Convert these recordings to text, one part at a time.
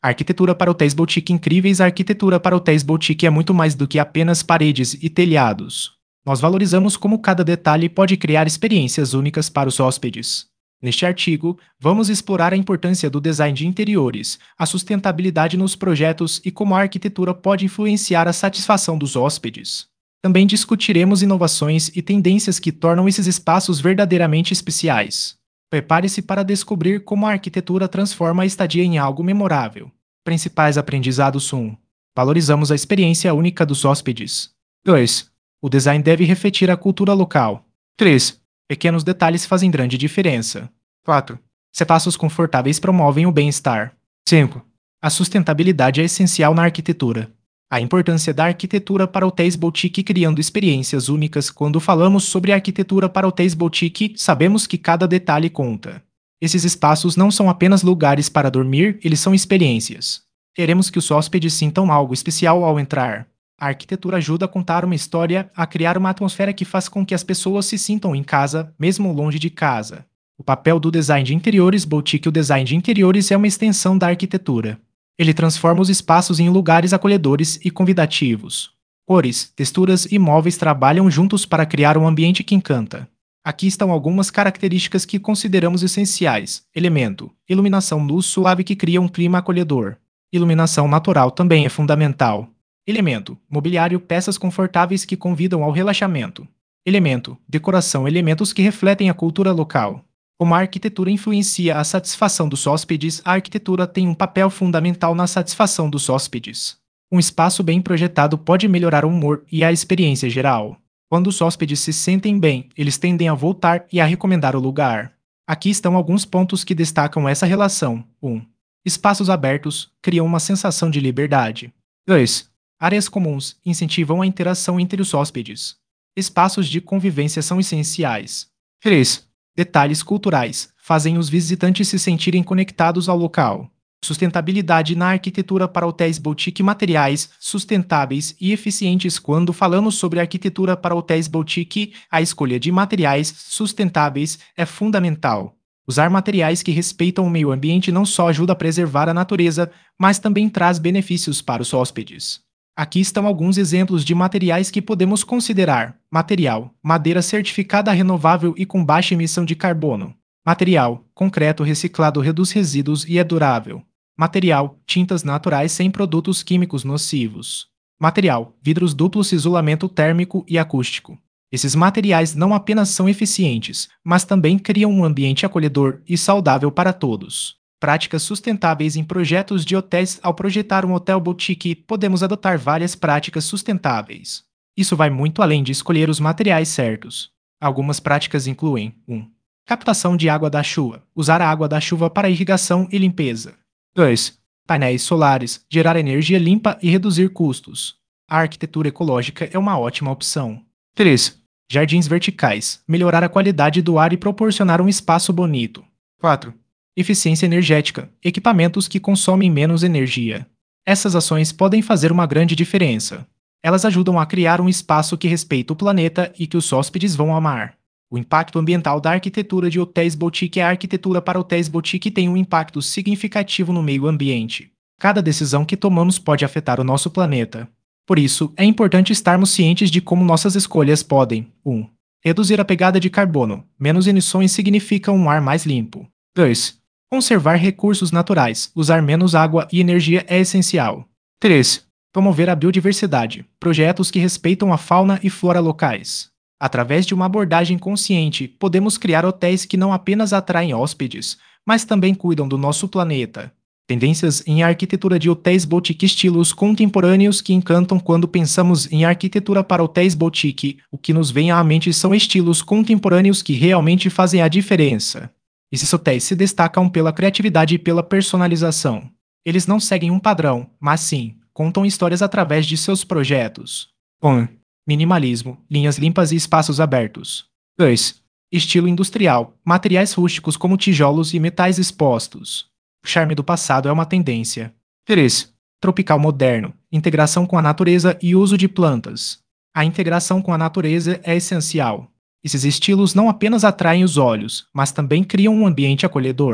A arquitetura para hotéis boutique incríveis. A arquitetura para hotéis boutique é muito mais do que apenas paredes e telhados. Nós valorizamos como cada detalhe pode criar experiências únicas para os hóspedes. Neste artigo, vamos explorar a importância do design de interiores, a sustentabilidade nos projetos e como a arquitetura pode influenciar a satisfação dos hóspedes. Também discutiremos inovações e tendências que tornam esses espaços verdadeiramente especiais. Prepare-se para descobrir como a arquitetura transforma a estadia em algo memorável. Principais aprendizados 1. Valorizamos a experiência única dos hóspedes. 2. O design deve refletir a cultura local. 3. Pequenos detalhes fazem grande diferença. 4. Espaços confortáveis promovem o bem-estar. 5. A sustentabilidade é essencial na arquitetura. A importância da arquitetura para hotéis boutique criando experiências únicas. Quando falamos sobre arquitetura para hotéis boutique, sabemos que cada detalhe conta. Esses espaços não são apenas lugares para dormir, eles são experiências. Queremos que os hóspedes sintam algo especial ao entrar. A arquitetura ajuda a contar uma história, a criar uma atmosfera que faz com que as pessoas se sintam em casa, mesmo longe de casa. O papel do design de interiores boutique. O design de interiores é uma extensão da arquitetura. Ele transforma os espaços em lugares acolhedores e convidativos. Cores, texturas e móveis trabalham juntos para criar um ambiente que encanta. Aqui estão algumas características que consideramos essenciais. Elemento: iluminação luz suave que cria um clima acolhedor. Iluminação natural também é fundamental. Elemento: mobiliário, peças confortáveis que convidam ao relaxamento. Elemento: decoração, elementos que refletem a cultura local. Como a arquitetura influencia a satisfação dos hóspedes. A arquitetura tem um papel fundamental na satisfação dos hóspedes. Um espaço bem projetado pode melhorar o humor e a experiência geral. Quando os hóspedes se sentem bem, eles tendem a voltar e a recomendar o lugar. Aqui estão alguns pontos que destacam essa relação. 1. Espaços abertos criam uma sensação de liberdade. 2. Áreas comuns incentivam a interação entre os hóspedes. Espaços de convivência são essenciais. 3. Detalhes culturais fazem os visitantes se sentirem conectados ao local. Sustentabilidade na arquitetura para hotéis boutique. Materiais sustentáveis e eficientes. Quando falamos sobre arquitetura para hotéis boutique, a escolha de materiais sustentáveis é fundamental. Usar materiais que respeitam o meio ambiente não só ajuda a preservar a natureza, mas também traz benefícios para os hóspedes. Aqui estão alguns exemplos de materiais que podemos considerar. Material: madeira certificada renovável e com baixa emissão de carbono. Material: concreto reciclado reduz resíduos e é durável. Material: tintas naturais sem produtos químicos nocivos. Material: vidros duplos, isolamento térmico e acústico. Esses materiais não apenas são eficientes, mas também criam um ambiente acolhedor e saudável para todos. Práticas sustentáveis em projetos de hotéis. Ao projetar um hotel boutique, podemos adotar várias práticas sustentáveis. Isso vai muito além de escolher os materiais certos. Algumas práticas incluem: 1. Captação de água da chuva. Usar a água da chuva para irrigação e limpeza. 2. Painéis solares. Gerar energia limpa e reduzir custos. A arquitetura ecológica é uma ótima opção. 3. Jardins verticais. Melhorar a qualidade do ar e proporcionar um espaço bonito. 4. Eficiência energética. Equipamentos que consomem menos energia. Essas ações podem fazer uma grande diferença. Elas ajudam a criar um espaço que respeita o planeta e que os hóspedes vão amar. O impacto ambiental da arquitetura de hotéis boutique. A arquitetura para hotéis boutique tem um impacto significativo no meio ambiente. Cada decisão que tomamos pode afetar o nosso planeta. Por isso, é importante estarmos cientes de como nossas escolhas podem: 1. Reduzir a pegada de carbono. Menos emissões significa um ar mais limpo. 2. Conservar recursos naturais. Usar menos água e energia é essencial. 3. Promover a biodiversidade. Projetos que respeitam a fauna e flora locais. Através de uma abordagem consciente, podemos criar hotéis que não apenas atraem hóspedes, mas também cuidam do nosso planeta. Tendências em arquitetura de hotéis boutique. Estilos contemporâneos que encantam. Quando pensamos em arquitetura para hotéis boutique, o que nos vem à mente são estilos contemporâneos que realmente fazem a diferença. Esses hotéis se destacam pela criatividade e pela personalização. Eles não seguem um padrão, mas sim, contam histórias através de seus projetos. 1. Minimalismo, linhas limpas e espaços abertos. 2. Estilo industrial, materiais rústicos como tijolos e metais expostos. O charme do passado é uma tendência. 3. Tropical moderno, integração com a natureza e uso de plantas. A integração com a natureza é essencial. Esses estilos não apenas atraem os olhos, mas também criam um ambiente acolhedor.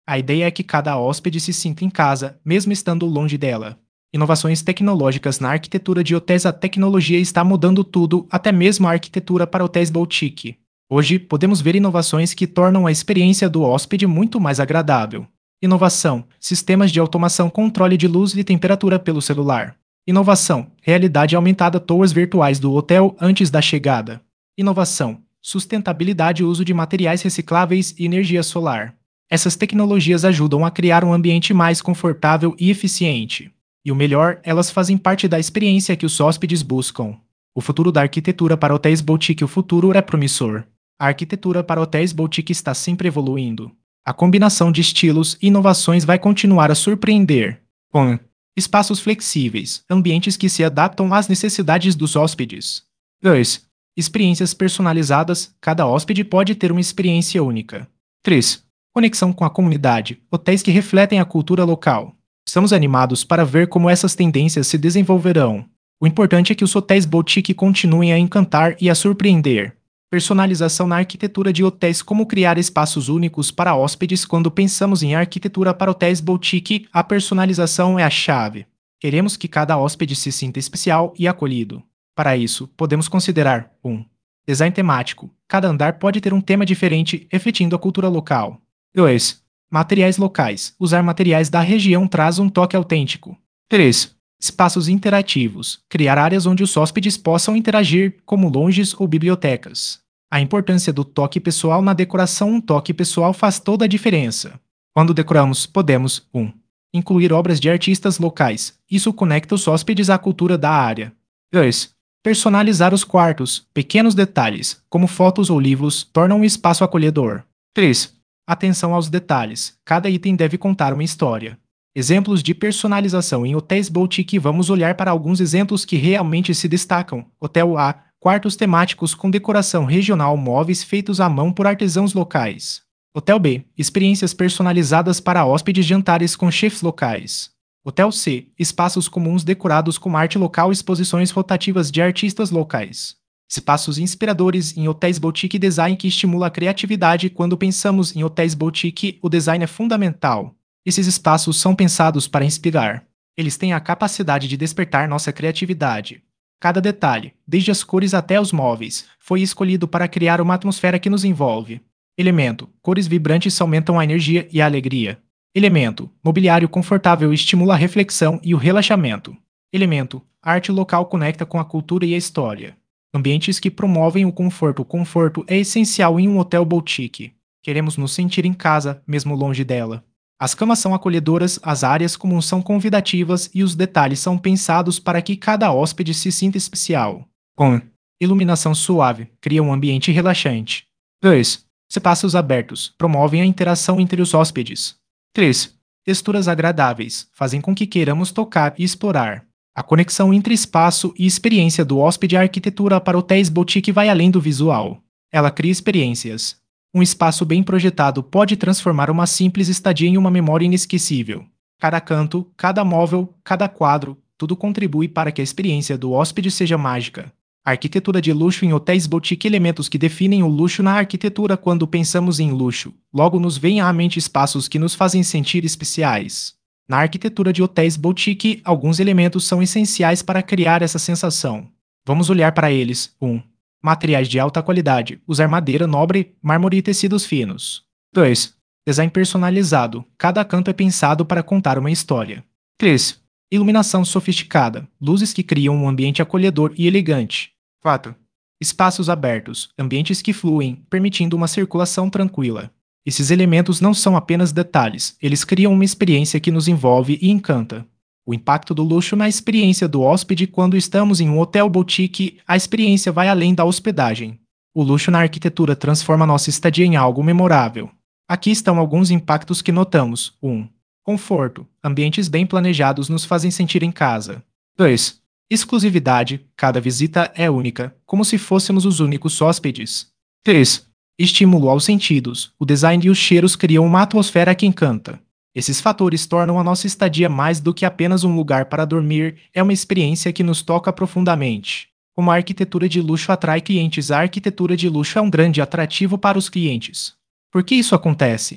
A ideia é que cada hóspede se sinta em casa, mesmo estando longe dela. Inovações tecnológicas na arquitetura de hotéis. A tecnologia está mudando tudo, até mesmo a arquitetura para hotéis boutique. Hoje, podemos ver inovações que tornam a experiência do hóspede muito mais agradável. Inovação: sistemas de automação, controle de luz e temperatura pelo celular. Inovação: realidade aumentada, tours virtuais do hotel antes da chegada. Inovação: sustentabilidade, uso de materiais recicláveis e energia solar. Essas tecnologias ajudam a criar um ambiente mais confortável e eficiente. E o melhor, elas fazem parte da experiência que os hóspedes buscam. O futuro da arquitetura para hotéis boutique. O futuro é promissor. A arquitetura para hotéis boutique está sempre evoluindo. A combinação de estilos e inovações vai continuar a surpreender. Com espaços flexíveis, ambientes que se adaptam às necessidades dos hóspedes. 2. Experiências personalizadas. Cada hóspede pode ter uma experiência única. 3. Conexão com a comunidade. Hotéis que refletem a cultura local. Estamos animados para ver como essas tendências se desenvolverão. O importante é que os hotéis boutique continuem a encantar e a surpreender. Personalização na arquitetura de hotéis. Como criar espaços únicos para hóspedes. Quando pensamos em arquitetura para hotéis boutique, a personalização é a chave. Queremos que cada hóspede se sinta especial e acolhido. Para isso, podemos considerar 1. Design temático. Cada andar pode ter um tema diferente, refletindo a cultura local. 2. Materiais locais. Usar materiais da região traz um toque autêntico. 3. Espaços interativos. Criar áreas onde os hóspedes possam interagir, como lounges ou bibliotecas. A importância do toque pessoal na decoração. Um toque pessoal faz toda a diferença. Quando decoramos, podemos 1. Incluir obras de artistas locais. Isso conecta os hóspedes à cultura da área. 2. Personalizar os quartos. Pequenos detalhes, como fotos ou livros, tornam o espaço acolhedor. 3. Atenção aos detalhes. Cada item deve contar uma história. Exemplos de personalização em hotéis boutique. Vamos olhar para alguns exemplos que realmente se destacam. Hotel A. Quartos temáticos com decoração regional, móveis feitos à mão por artesãos locais. Hotel B. Experiências personalizadas para hóspedes, jantares com chefs locais. Hotel C. Espaços comuns decorados com arte local, exposições rotativas de artistas locais. Espaços inspiradores em hotéis boutique. Design que estimula a criatividade. Quando pensamos em hotéis boutique, o design é fundamental. Esses espaços são pensados para inspirar. Eles têm a capacidade de despertar nossa criatividade. Cada detalhe, desde as cores até os móveis, foi escolhido para criar uma atmosfera que nos envolve. Elemento: cores vibrantes aumentam a energia e a alegria. Elemento: mobiliário confortável estimula a reflexão e o relaxamento. Elemento: arte local conecta com a cultura e a história. Ambientes que promovem o conforto. O conforto é essencial em um hotel boutique. Queremos nos sentir em casa, mesmo longe dela. As camas são acolhedoras, as áreas comuns são convidativas e os detalhes são pensados para que cada hóspede se sinta especial. Com iluminação suave, cria um ambiente relaxante. 2. Espaços abertos, promovem a interação entre os hóspedes. 3. Texturas agradáveis, fazem com que queiramos tocar e explorar. A conexão entre espaço e experiência do hóspede. A arquitetura para hotéis boutique vai além do visual. Ela cria experiências. Um espaço bem projetado pode transformar uma simples estadia em uma memória inesquecível. Cada canto, cada móvel, cada quadro, tudo contribui para que a experiência do hóspede seja mágica. A arquitetura de luxo em hotéis boutique. Elementos que definem o luxo na arquitetura. Quando pensamos em luxo, logo nos vêm à mente espaços que nos fazem sentir especiais. Na arquitetura de hotéis boutique, alguns elementos são essenciais para criar essa sensação. Vamos olhar para eles. 1. Materiais de alta qualidade. Usar madeira nobre, mármore e tecidos finos. 2. Design personalizado. Cada canto é pensado para contar uma história. 3. Iluminação sofisticada. Luzes que criam um ambiente acolhedor e elegante. 4. Espaços abertos. Ambientes que fluem, permitindo uma circulação tranquila. Esses elementos não são apenas detalhes, eles criam uma experiência que nos envolve e encanta. O impacto do luxo na experiência do hóspede. Quando estamos em um hotel boutique, a experiência vai além da hospedagem. O luxo na arquitetura transforma nossa estadia em algo memorável. Aqui estão alguns impactos que notamos. 1. Conforto. Ambientes bem planejados nos fazem sentir em casa. 2. Exclusividade. Cada visita é única, como se fôssemos os únicos hóspedes. 3. Estímulo aos sentidos. O design e os cheiros criam uma atmosfera que encanta. Esses fatores tornam a nossa estadia mais do que apenas um lugar para dormir, é uma experiência que nos toca profundamente. Como a arquitetura de luxo atrai clientes. A arquitetura de luxo é um grande atrativo para os clientes. Por que isso acontece?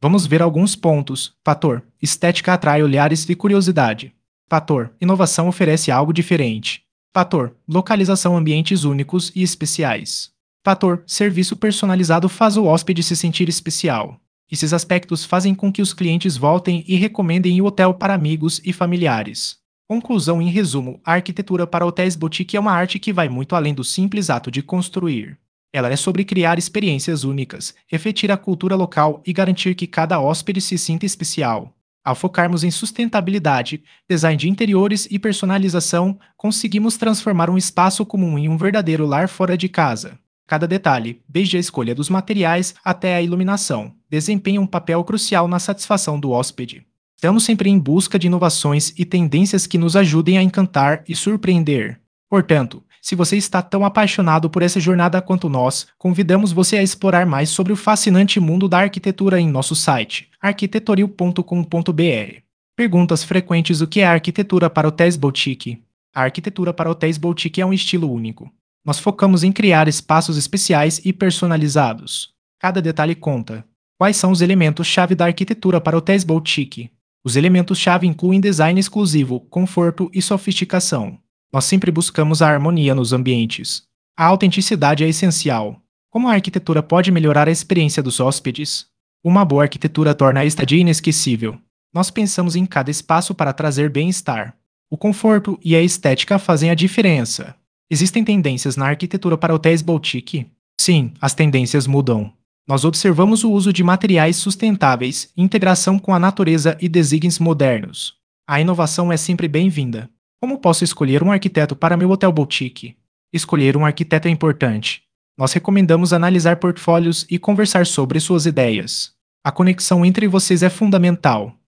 Vamos ver alguns pontos. Fator: estética atrai olhares e curiosidade. Fator: inovação oferece algo diferente. Fator: localização, ambientes únicos e especiais. Fator: serviço personalizado faz o hóspede se sentir especial. Esses aspectos fazem com que os clientes voltem e recomendem o hotel para amigos e familiares. Conclusão: em resumo, a arquitetura para hotéis boutique é uma arte que vai muito além do simples ato de construir. Ela é sobre criar experiências únicas, refletir a cultura local e garantir que cada hóspede se sinta especial. Ao focarmos em sustentabilidade, design de interiores e personalização, conseguimos transformar um espaço comum em um verdadeiro lar fora de casa. Cada detalhe, desde a escolha dos materiais até a iluminação, desempenha um papel crucial na satisfação do hóspede. Estamos sempre em busca de inovações e tendências que nos ajudem a encantar e surpreender. Portanto, se você está tão apaixonado por essa jornada quanto nós, convidamos você a explorar mais sobre o fascinante mundo da arquitetura em nosso site, arquitetoril.com.br. Perguntas frequentes: o que é arquitetura para hotéis boutique? A arquitetura para hotéis boutique é um estilo único. Nós focamos em criar espaços especiais e personalizados. Cada detalhe conta. Quais são os elementos-chave da arquitetura para hotéis boutique? Os elementos-chave incluem design exclusivo, conforto e sofisticação. Nós sempre buscamos a harmonia nos ambientes. A autenticidade é essencial. Como a arquitetura pode melhorar a experiência dos hóspedes? Uma boa arquitetura torna a estadia inesquecível. Nós pensamos em cada espaço para trazer bem-estar. O conforto e a estética fazem a diferença. Existem tendências na arquitetura para hotéis boutique? Sim, as tendências mudam. Nós observamos o uso de materiais sustentáveis, integração com a natureza e designs modernos. A inovação é sempre bem-vinda. Como posso escolher um arquiteto para meu hotel boutique? Escolher um arquiteto é importante. Nós recomendamos analisar portfólios e conversar sobre suas ideias. A conexão entre vocês é fundamental.